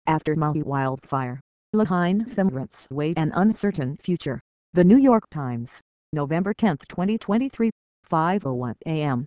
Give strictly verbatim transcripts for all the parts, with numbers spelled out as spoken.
After Maui wildfire, Lahaina immigrants wait an uncertain future. The New York Times, November tenth twenty twenty-three, five oh one a m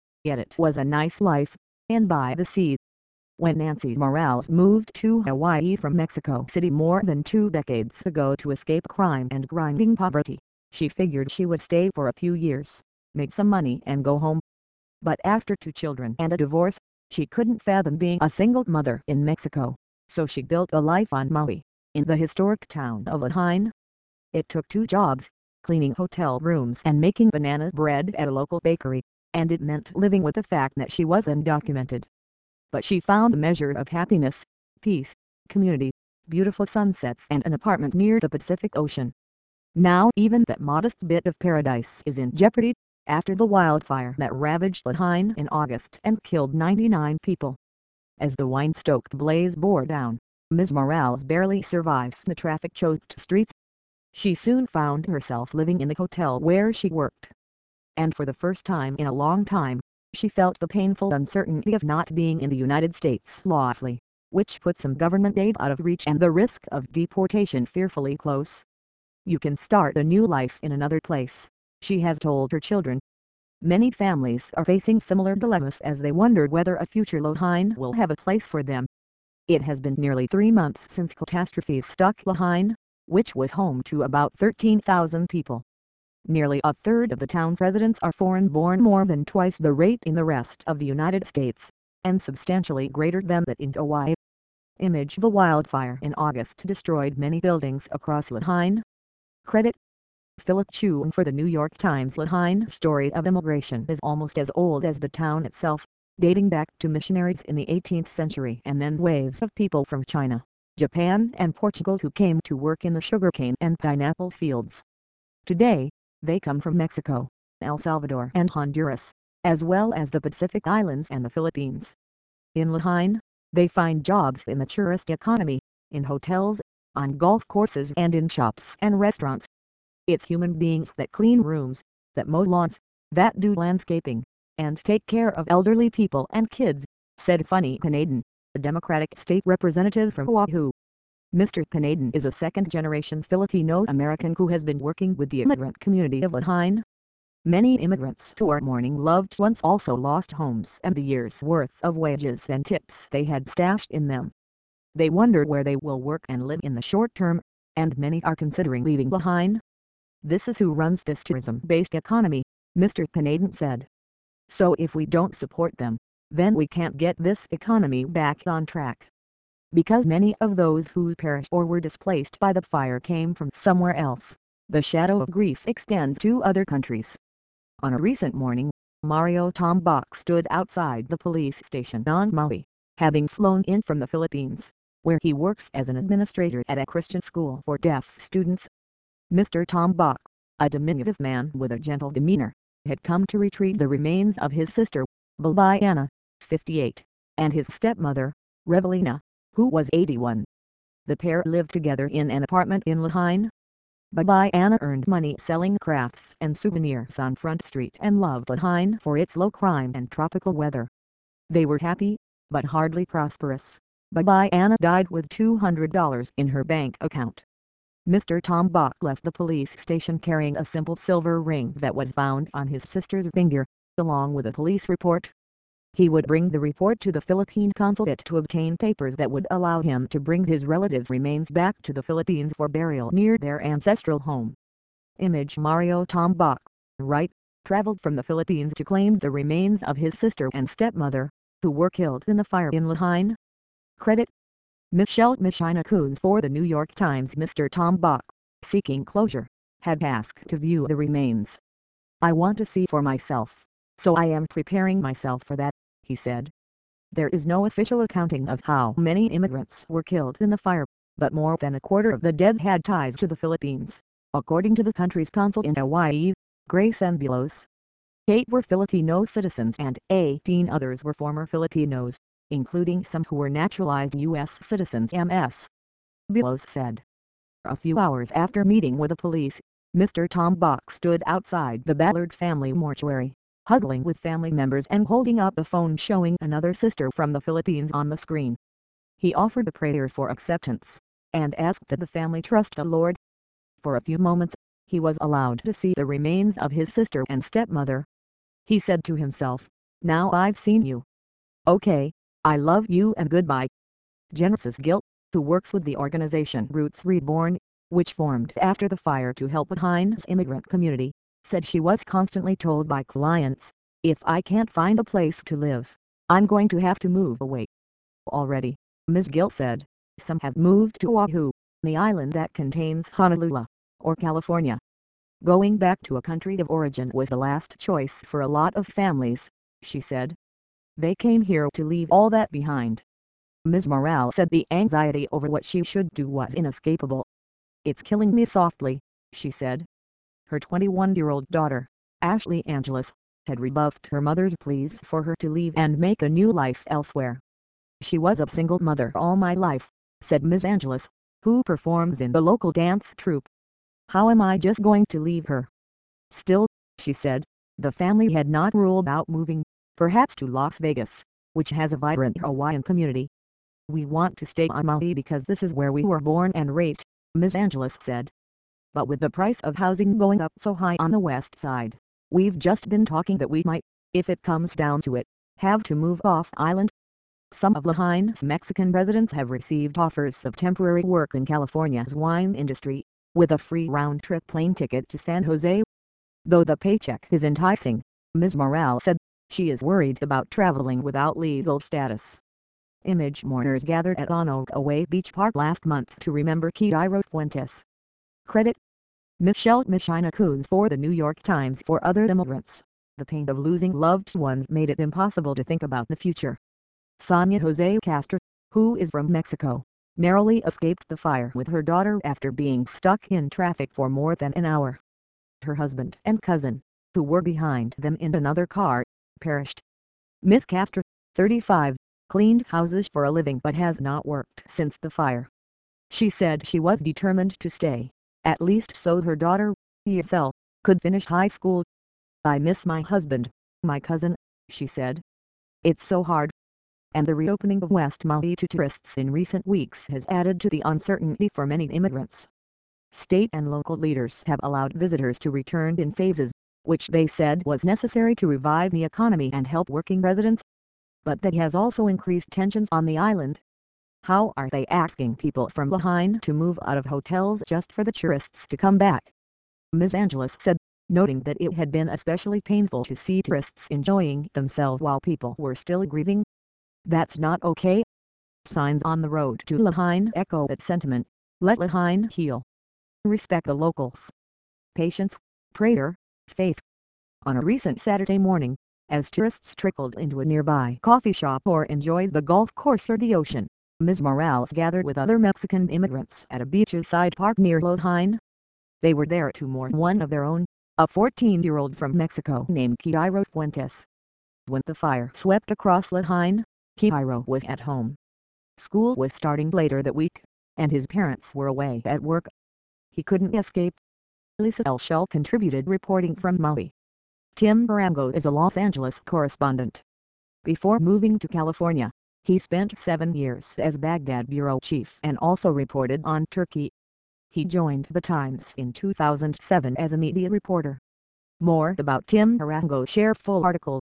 It was a nice life, and by the sea. When Nancy Morales moved to Hawaii from Mexico City more than two decades ago to escape crime and grinding poverty, she figured she would stay for a few years, make some money and go home. But after two children and a divorce, she couldn't fathom being a single mother in Mexico, so she built a life on Maui, in the historic town of Lahaina. It took two jobs, cleaning hotel rooms and making banana bread at a local bakery, and it meant living with the fact that she was undocumented. But she found a measure of happiness, peace, community, beautiful sunsets and an apartment near the Pacific Ocean. Now even that modest bit of paradise is in jeopardy, after the wildfire that ravaged Lahaina in August and killed ninety-nine people. As the wine-stoked blaze bore down, Miz Morales barely survived the traffic-choked streets. She soon found herself living in the hotel where she worked. And for the first time in a long time, she felt the painful uncertainty of not being in the United States lawfully, which put some government aid out of reach and the risk of deportation fearfully close. "You can start a new life in another place," she has told her children. Many families are facing similar dilemmas as they wonder whether a future Lahaina will have a place for them. It has been nearly three months since catastrophes struck Lahaina, which was home to about thirteen thousand people. Nearly a third of the town's residents are foreign-born, more than twice the rate in the rest of the United States, and substantially greater than that in Hawaii. Image: the wildfire in August destroyed many buildings across Lahaina. Credit: Philip Chu for the New York Times. Lahaina's story of immigration is almost as old as the town itself, dating back to missionaries in the eighteenth century and then waves of people from China, Japan and Portugal who came to work in the sugarcane and pineapple fields. Today, they come from Mexico, El Salvador and Honduras, as well as the Pacific Islands and the Philippines. In Lahaina, they find jobs in the tourist economy, in hotels, on golf courses and in shops and restaurants. It's human beings that clean rooms, that mow lawns, that do landscaping, and take care of elderly people and kids, said Sonny Canaden, a Democratic state representative from Oahu. Mister Canaden is a second-generation Filipino-American who has been working with the immigrant community of Lahaina. Many immigrants who are mourning loved ones also lost homes and the year's worth of wages and tips they had stashed in them. They wonder where they will work and live in the short term, and many are considering leaving Lahaina. "This is who runs this tourism-based economy," Mister Canaden said. "So if we don't support them, then we can't get this economy back on track." Because many of those who perished or were displaced by the fire came from somewhere else, the shadow of grief extends to other countries. On a recent morning, Mario Tombak stood outside the police station on Maui, having flown in from the Philippines, where he works as an administrator at a Christian school for deaf students. Mister Tombak, a diminutive man with a gentle demeanor, had come to retrieve the remains of his sister, Babayana, fifty-eight, and his stepmother, Revelina, who was eighty-one. The pair lived together in an apartment in Lahaina. Babayana earned money selling crafts and souvenirs on Front Street and loved Lahaina for its low crime and tropical weather. They were happy, but hardly prosperous. Babayana died with two hundred dollars in her bank account. Mister Tombak left the police station carrying a simple silver ring that was found on his sister's finger, along with a police report. He would bring the report to the Philippine consulate to obtain papers that would allow him to bring his relatives' remains back to the Philippines for burial near their ancestral home. Image: Mario Tombak, right, traveled from the Philippines to claim the remains of his sister and stepmother, who were killed in the fire in Lahaina. Credit: Michelle Machina Coons for the New York Times. Mister Tombak, seeking closure, had asked to view the remains. "I want to see for myself, so I am preparing myself for that," he said. There is no official accounting of how many immigrants were killed in the fire, but more than a quarter of the dead had ties to the Philippines, according to the country's consul in Hawaii, Grace Anvilos. Eight were Filipino citizens and eighteen others were former Filipinos, including some who were naturalized U S citizens, Miz Bilos said. A few hours after meeting with the police, Mister Tombak stood outside the Ballard family mortuary, huddling with family members and holding up a phone showing another sister from the Philippines on the screen. He offered a prayer for acceptance, and asked that the family trust the Lord. For a few moments, he was allowed to see the remains of his sister and stepmother. He said to himself, "Now I've seen you. Okay, I love you and goodbye." Genesis Gill, who works with the organization Roots Reborn, which formed after the fire to help the Hines immigrant community, said she was constantly told by clients, "If I can't find a place to live, I'm going to have to move away." Already, Miz Gill said, some have moved to Oahu, the island that contains Honolulu, or California. Going back to a country of origin was the last choice for a lot of families, she said. They came here to leave all that behind. Miz Morale said the anxiety over what she should do was inescapable. "It's killing me softly," she said. Her twenty-one-year-old daughter, Ashley Angeles, had rebuffed her mother's pleas for her to leave and make a new life elsewhere. "She was a single mother all my life," said Miz Angeles, who performs in the local dance troupe. "How am I just going to leave her?" Still, she said, the family had not ruled out moving, perhaps to Las Vegas, which has a vibrant Hawaiian community. "We want to stay on Maui because this is where we were born and raised," Miz Angeles said. "But with the price of housing going up so high on the west side, we've just been talking that we might, if it comes down to it, have to move off island." Some of Lahain's Mexican residents have received offers of temporary work in California's wine industry, with a free round-trip plane ticket to San Jose. Though the paycheck is enticing, Miz Morale said, she is worried about traveling without legal status. Image mourners gathered at Onokaway Beach Park last month to remember Keiro Fuentes. Credit: Michelle Machina Coons for the New York Times. For other immigrants, the pain of losing loved ones made it impossible to think about the future. Sonia Jose Castro, who is from Mexico, narrowly escaped the fire with her daughter after being stuck in traffic for more than an hour. Her husband and cousin, who were behind them in another car, perished. Miss Castro, thirty-five, cleaned houses for a living but has not worked since the fire. She said she was determined to stay, at least so her daughter, Yesel, could finish high school. "I miss my husband, my cousin," she said. "It's so hard." And the reopening of West Maui to tourists in recent weeks has added to the uncertainty for many immigrants. State and local leaders have allowed visitors to return in phases, which they said was necessary to revive the economy and help working residents. But that has also increased tensions on the island. How are they asking people from Lahaina to move out of hotels just for the tourists to come back? Miz Angeles said, noting that it had been especially painful to see tourists enjoying themselves while people were still grieving. "That's not okay." Signs on the road to Lahaina echo that sentiment. "Let Lahaina heal. Respect the locals. Patience, prayer, faith." On a recent Saturday morning, as tourists trickled into a nearby coffee shop or enjoyed the golf course or the ocean, Miz Morales gathered with other Mexican immigrants at a beachside park near Lahaina. They were there to mourn one of their own, a fourteen-year-old from Mexico named Keiro Fuentes. When the fire swept across Lahaina, Keiro was at home. School was starting later that week, and his parents were away at work. He couldn't escape. Lisa Elshell contributed reporting from Maui. Tim Barango is a Los Angeles correspondent. Before moving to California, he spent seven years as Baghdad bureau chief and also reported on Turkey. He joined the Times in two thousand seven as a media reporter. More about Tim Barango, share full article.